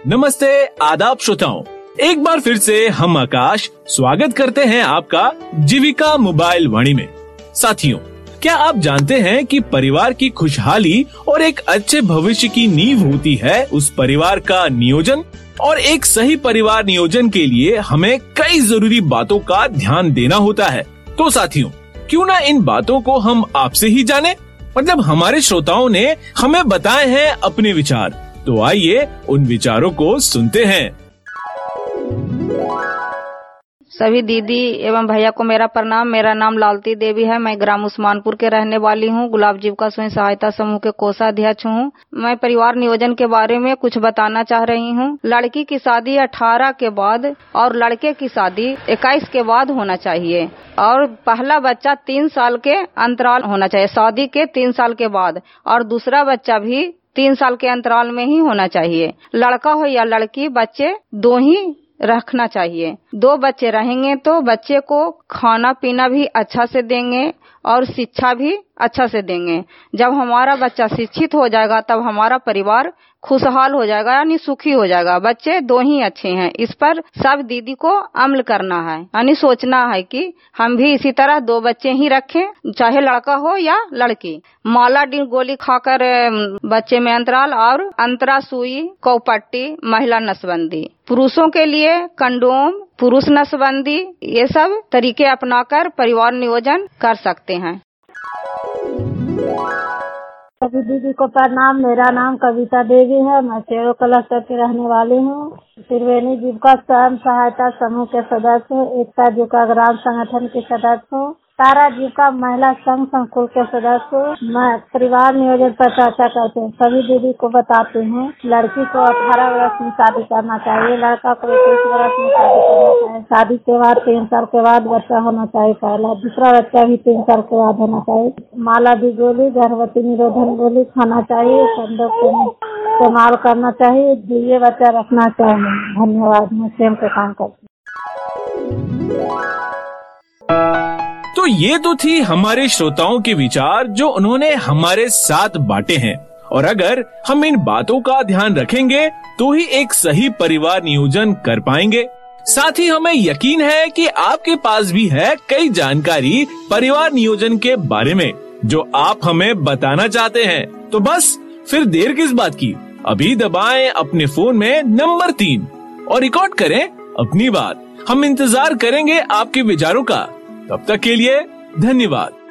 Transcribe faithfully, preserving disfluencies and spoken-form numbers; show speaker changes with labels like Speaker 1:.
Speaker 1: नमस्ते आदाब श्रोताओं, एक बार फिर से हम आकाश स्वागत करते हैं आपका जीविका मोबाइल वाणी में। साथियों, क्या आप जानते हैं कि परिवार की खुशहाली और एक अच्छे भविष्य की नींव होती है उस परिवार का नियोजन। और एक सही परिवार नियोजन के लिए हमें कई जरूरी बातों का ध्यान देना होता है। तो साथियों, क्यों ना इन बातों को हम आपसे ही जाने। मतलब हमारे श्रोताओं ने हमें बताए हैं अपने विचार, तो आइए उन विचारों को सुनते हैं।
Speaker 2: सभी दीदी एवं भैया को मेरा प्रणाम। मेरा नाम लालती देवी है। मैं ग्राम उस्मानपुर के रहने वाली हूँ। गुलाब जीविका स्वयं सहायता समूह के कोषाध्यक्ष हूँ। मैं परिवार नियोजन के बारे में कुछ बताना चाह रही हूँ। लड़की की शादी अठारह के बाद और लड़के की शादी इक्कीस के बाद होना चाहिए। और पहला बच्चा तीन साल के अंतराल होना चाहिए, शादी के तीन साल के बाद। और दूसरा बच्चा भी तीन साल के अंतराल में ही होना चाहिए। लड़का हो या लड़की, बच्चे दो ही रखना चाहिए। दो बच्चे रहेंगे तो बच्चे को खाना पीना भी अच्छा से देंगे और शिक्षा भी अच्छा से देंगे। जब हमारा बच्चा शिक्षित हो जाएगा तब हमारा परिवार खुशहाल हो जाएगा, यानी सुखी हो जाएगा। बच्चे दो ही अच्छे हैं, इस पर सब दीदी को अमल करना है, यानी सोचना है कि हम भी इसी तरह दो बच्चे ही रखें, चाहे लड़का हो या लड़की। माला डी गोली खाकर बच्चे में अंतराल और अंतरा सुई, कौपट्टी, महिला नसबंदी। पुरुषों के लिए कंडोम, पुरुष नसबंदी, ये सब तरीके अपनाकर परिवार नियोजन कर सकते हैं।
Speaker 3: सभी दीदी को प्रणाम। मेरा नाम कविता देवी है। मैं सेरो क्लस्टर की रहने वाली हूँ। त्रिवेणी जीविका स्वयं सहायता समूह के सदस्य हूँ। एकता जीविका ग्राम संगठन के सदस्य हूँ। तारा जीविका महिला संघ संकुल के सदस्य हूँ। मैं परिवार नियोजन पर चर्चा करते हैं। सभी दीदी को बताते हैं, लड़की को अठारह वर्ष में शादी करना चाहिए, लड़का को इक्कीस वर्ष में शादी करना चाहिए। शादी के बाद तीन साल के बाद बच्चा होना चाहिए पहला, दूसरा बच्चा भी तीन साल के बाद होना चाहिए। माला दी गोली, गर्भवती निरोधन गोली खाना चाहिए, संदों को इस्तेमाल करना चाहिए, ये बच्चा रखना चाहिए। धन्यवाद। मैं स्वयं के काम करती हूँ।
Speaker 1: तो ये तो थी हमारे श्रोताओं के विचार जो उन्होंने हमारे साथ बांटे हैं। और अगर हम इन बातों का ध्यान रखेंगे तो ही एक सही परिवार नियोजन कर पाएंगे। साथ ही हमें यकीन है कि आपके पास भी है कई जानकारी परिवार नियोजन के बारे में जो आप हमें बताना चाहते हैं। तो बस फिर देर किस बात की, अभी दबाएं अपने फोन में नंबर तीन और रिकॉर्ड करें अपनी बात। हम इंतजार करेंगे आपके विचारों का। तब तक के लिए धन्यवाद।